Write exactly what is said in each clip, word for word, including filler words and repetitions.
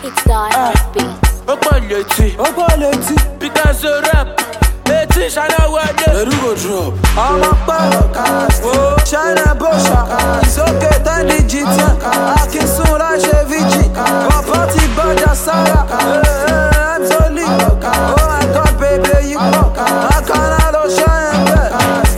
It's the R and B. Opaleti, Opaleti, Picasso rap, Eti Shana Wade, Erugo drop. I'm a podcast, oh, China Bosha. It's okay, time digital. I can soon rush a V G. Party Baja Sara. I'm so lit. Oh, I got baby, you know. I can't all shine back.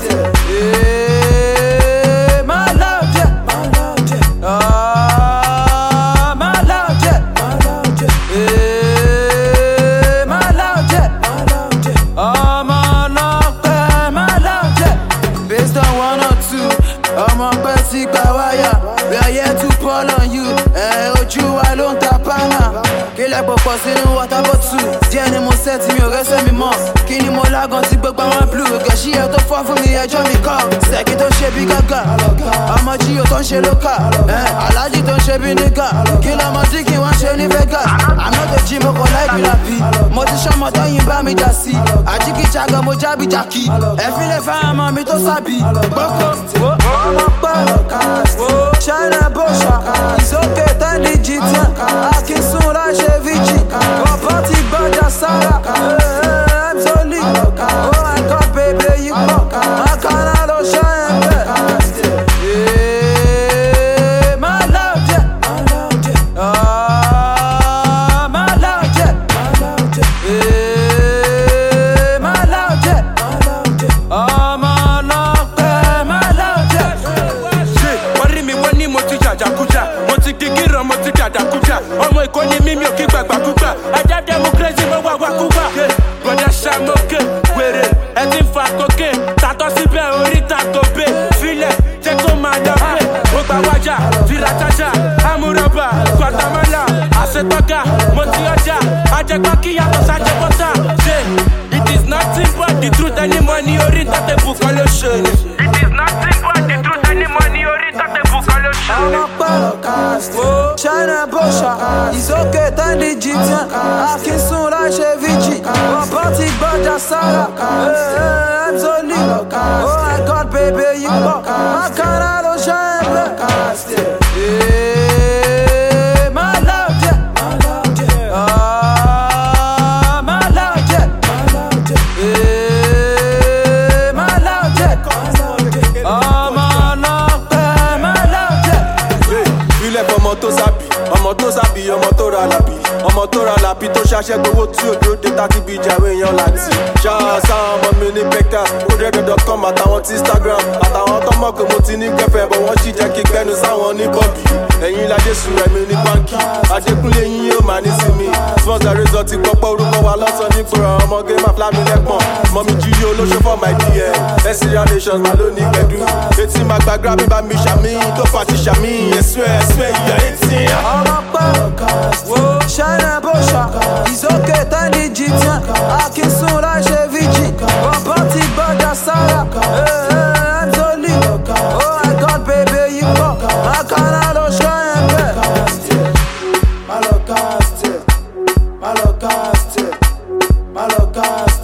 Yeah, my love, yeah, my love, yeah. Ah, my love, yeah, my love, yeah. Yeah, my love, yeah, my love, yeah. Ah, my love, yeah, my love, yeah. Based on one or two, I'm a basic wire. We are here to pull on you. Eh, Oju wa ló ń ta pana. Kílẹ̀ pọ̀pọ̀ sínú water bottle. Díẹ̀ ni mo set mi ò rẹ́sẹ̀ mi mọ́. Kí ni mo lágan tí gbogbo àwọn blue. Gẹ̀ṣí ẹ̀ tó fọ́ fún mi ẹjọ́ mi kọ́. Sẹ́kì tó ṣe bí gàgà. Ọmọ jíò tó ń ṣe lókà. Aláàjì tó ń ṣe bí nígà. Kí lọmọ tí kì wọ́n ṣe ní Vegas. Àná tó jí mo kọ̀ láì bìlà bí. Mo ti ṣọmọ tẹ́yìn bá mi jà sí. Àjíkìjàgàn mo jábí jàkí. Ẹ̀fín lè fẹ́ ọmọ mi tó sábì. Gbọ́kọ̀ ọmọ pẹ́ China Bosha. It's okay, time digital. I can soon rush a V G. Party Baja Sara. I'm so lit. Oh, I got baby, you know. I can't all shine back. Yeah, my love, yeah, my love, yeah. Ah, my love, yeah, my love, yeah. Yeah, my love, yeah, my love, yeah. Ah, my love, yeah, my love, yeah. Worry me when you moti jajakuja, moti kikiro moti jadakuja. Ọmọ Èkó ni mí mi ò kí gbàgbà kúgbà. Ajá democracy mo wà wá kúgbà. Bọ̀dá Ṣàmókè, wèrè, ẹ ti ń fa kókè. Tàtọ́ síbẹ̀ oríta kò pé. Filẹ̀ jẹ́ kó máa lọ pé. Ó gba wájà, fìrà tájà, amúrọ̀bà, Guatemala, àṣetọ́gà, mo ti ọjà. Ajẹ́pá kí yàtọ̀ sájẹ́ bọ́tà. Ṣé it is nothing but the truth any money oríta tẹ̀bù kan ló ṣe ni. It is nothing but the truth any money oríta tẹ̀bù kan ló ṣe ni. I'm a podcast, oh, China Bosha. It's okay, time digital. I can soon rush a V G. Party Baja Sara. I'm so lit. Oh, I got baby, you know. I can't all shine back. Yeah, my love, yeah, my love, yeah. Ah, my love, yeah, my love, yeah. Yeah, my love, yeah, my love, yeah. Ah, my love, yeah, my love, yeah. Ilẹ̀ fọmọ tó sábì, ọmọ tó sábì, ọmọ tó ra làbì, ọmọ tó ra làbì tó ṣaṣẹ́ gbowó tí òjò dé tàbí bí ìjàwé èèyàn láti. Ṣáà sáwọn ọmọ mi ní bẹ́kà, kódẹ́dọ̀ dot com àtàwọn tí Instagram, àtàwọn tó mọ̀ pé mo ti ní kẹfẹ́ bọ̀ wọ́n sì jẹ́ kí gbẹ́nu sáwọn ní bọ́ọ̀bì. Ẹ̀yin lajé sùn ẹ̀mí ní báńkì, Adékúnlé yín yóò máa ní sinmi. Sponsor resort ti pọ́pọ́ orúkọ wa lọ́sàn ní gbòòrò ọmọge máa flámi lẹ́pọ̀n. Mọ̀mí jírí olóṣó for my D M, Ẹ̀sìnrà nations máa ló ní gbẹ̀dú. Etí máa gbàgbá bí bá mi ṣàmì, tó fà ti ṣàmì, ẹ̀sùn ẹ̀ ẹ̀sùn ẹ̀ ìyá etí. I'm a podcast, oh, China Bosha. It's okay, time digital. I can soon rush a V G. Party Baja Sara. I'm so lit. Oh, I got baby, you know. I can't all shine back. Malocast, Malocast, Malocast.